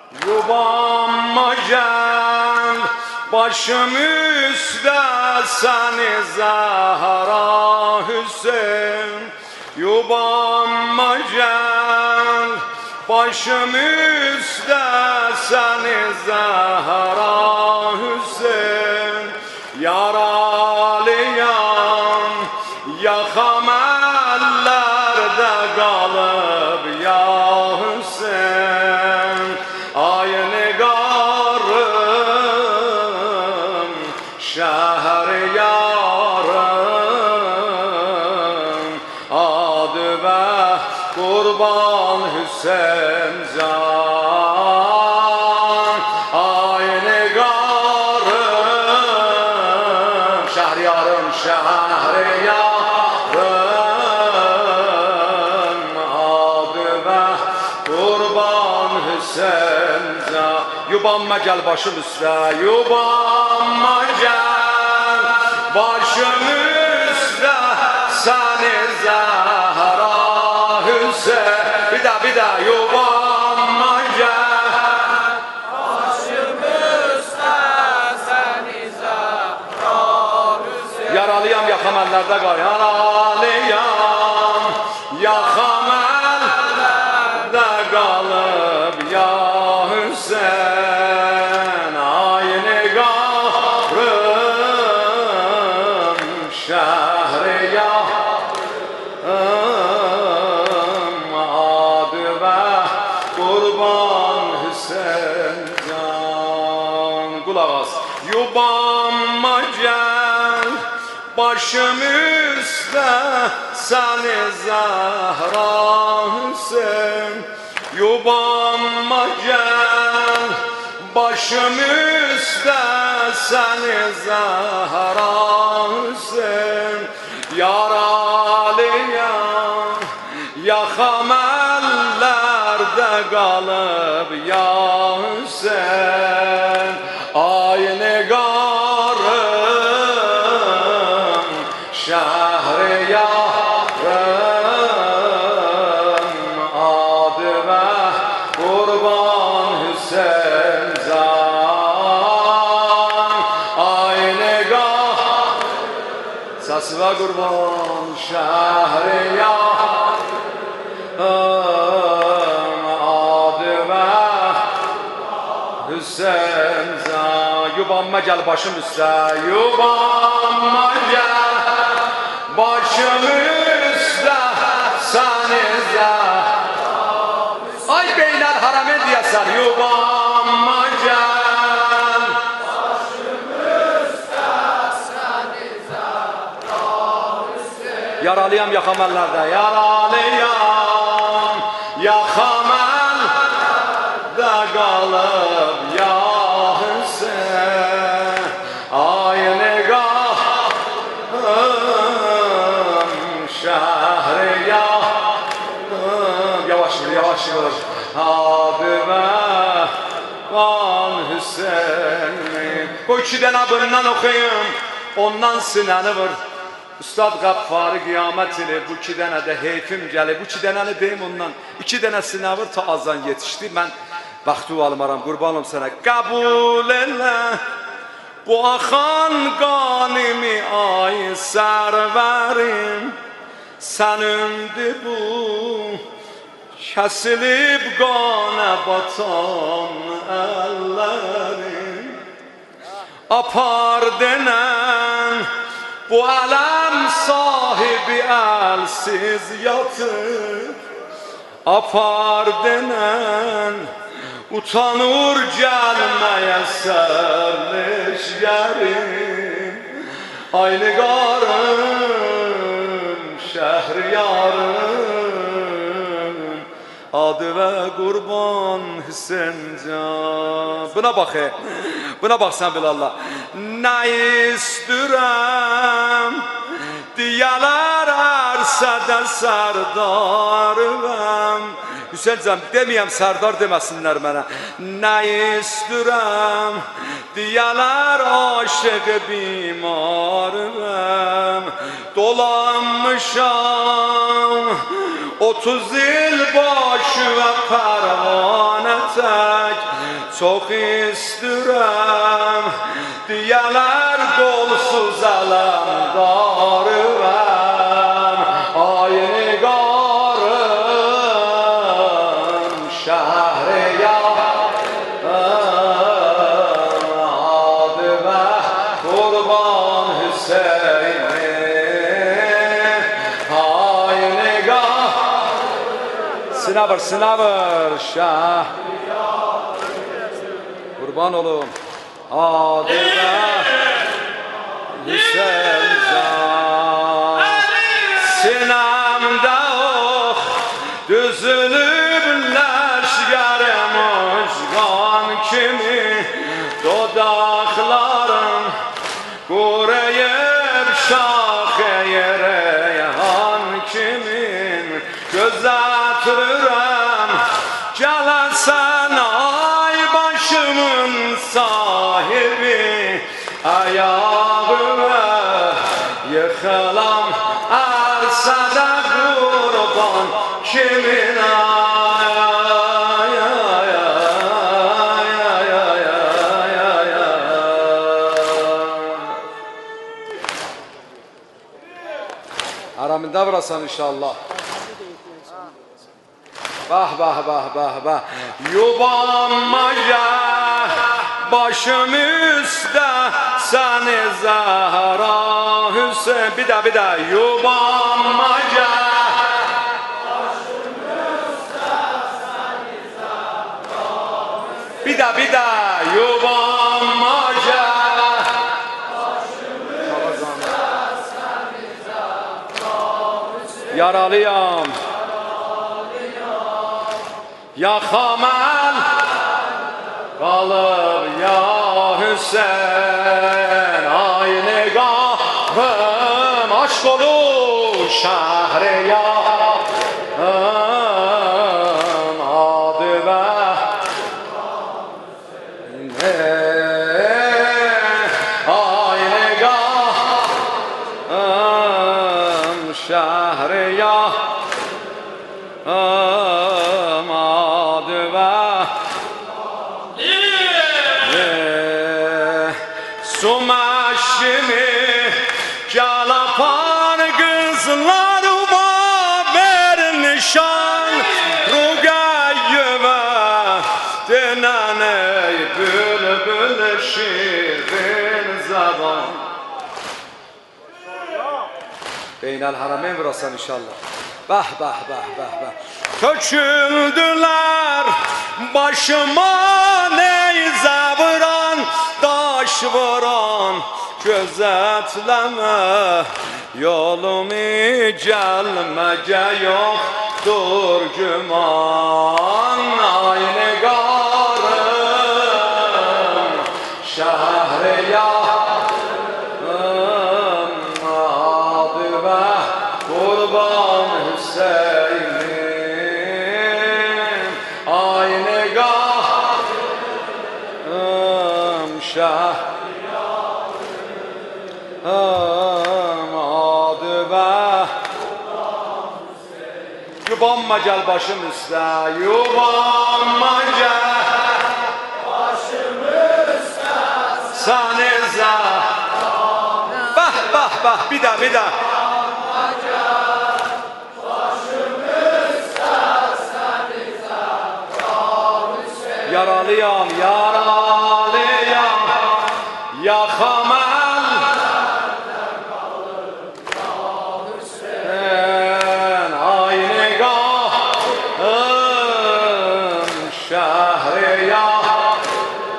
Yuvama gel, başım üstte seni Zahra Hüseyin. Yuvama gel, başım üstte seni Zahra Hüseyin. Yaralıyam, yakam ellerde kalıp ya Hüseyin. Aynı garım, şehriyarım, adı ve kurban Hüseyin can. Aynı garım, şehriyarım, şehriyarım, adı ve kurban Hüseyin can. Yubanma gel başım üstə, yubanma gel, başım üstə seni Zahra Hüseyin. Bir daha, yubanma gel, Başım üstə səni Zahra Hüseyin. yaralıyam yakam ellerde kal, yaralıyam yakam ellerde kalıp ya Hüseyin. Aynı garım, şehriyarım, adı ve kurban Hüseyin can. Kulak as. Yubanma gel, başım üstte seni Zahra Hüseyin. Yubanma gel, başım üstte seni Zahra Hüseyin. Yaralıyam, yakam ellerde kalıp ya Hüseyin. Aynı garım, şehriyarım, adı ve kurban Hüseyin can. Aynı garım, sesi ve kurban şehriyarım, adı ve Hüseyin can. Yubanma gel başım üstə, yubanma gel, başım üstə seni Zahra. Ay beynel harame diyesen, yubanma gel, Başım üstə səni Zahra Hüseyin. yaralıyam yakam ellerde, yaralıyam yakam ellerde kalıp ya Hüseyin. Aynı garım, şehriyarım, yavaş vur, adı ve kurban Hüseyin. Bu iki dənə bundan okuyum, ondan sinəni vur. Üstad Qaffarı qiyamət ili, bu iki dənə də heyfim gəlir, bu iki dənəni deyim ondan. İki dənə sinə vur ta azdan yetişdi, mən vaxtı almaram, qurbanım sənə. Qəbul elə bu axan qanimi ay sərvərim, sənimdir bu kəsilib qana batan əllərim. Apar denən bu ələm sahibi əlsiz yatır. Apar denən utanır gəlməyə sərleşgərim. Aynı qarım, şəhriyarım, adı ve kurban Hüseyin can. Buna bak buna bak sen Bilallah. Ne istürəm diyalar ərsədə sərdarım. Hüseyin can demeyəm sərdar deməsinlər mənə. Ne istürəm diyalar aşık bimarım. Dolanmışam 30 il başı ve pervane tek, Çox istəyirəm deyələr qolsuz ələmdarım Ayni qarım Şəhriyarım Adımə Qurban Hüseynim Ayni qarım Sınavır Şəhriyarım Kurban olum Adımə Hüseyin can Sinəmdə ox Düzülüb ləşgərim ucqan kimi Dodaqlarım Quruyub şaxə yerəyhan kimin Gözətürürəm Gələsən başımın sahibi ayağıma yıkılam ərsədə qurban kimin aramında vurasan inşallah. Bah bah bah bah bah Yubanmaca başım üstte seni Zahra Hüseyin bir daha Yubanmaca başım üstte seni Zahra Hüseyin bir daha Yubanmaca başım üstte seni Zahra Hüseyin yaralıyam Ya Xamel qalıb ya Hüseyin Ayni qarım aşk olur Şəhriyarım Adımə Ayni qarım Şəhriyarım Sumaşimi Calapan kızlarıma ver nişan Rugayyıma denen ey bülbül şirin zaman Beynel Harameyn vurasan inşallah Bah bah bah bah bah Töküldüler başıma neyze vuran Daş vuran gözetleme Yolumu gelmece yoktur güman Ayni qarım Şəhriyarım Adımə Qurban Hüseynim Ayni qarım Şəhriyarım Adımə Yubanma gel başım üstə Yubanma gel başım üstə Səni Zahra Bah bah bah bir daha Yaralıyam Ya Xamel Ayni qarım Şəhriyarım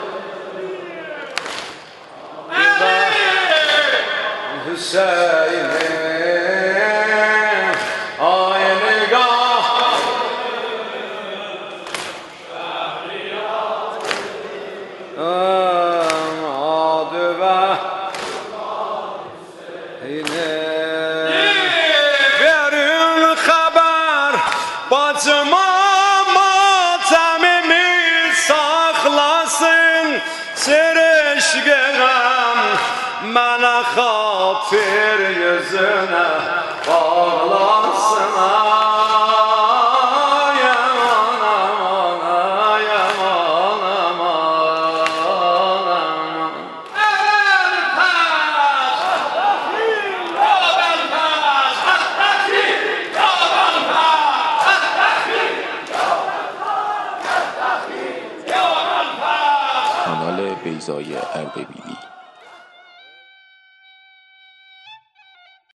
Hüseynim Ayni qarım Adımə Verin xəbər bacıma matəmimi saxlasın Sirişqirəm mənə xatir yüzünə bağlasın Ay aman aman ay aman aman علیزای اردبیلی.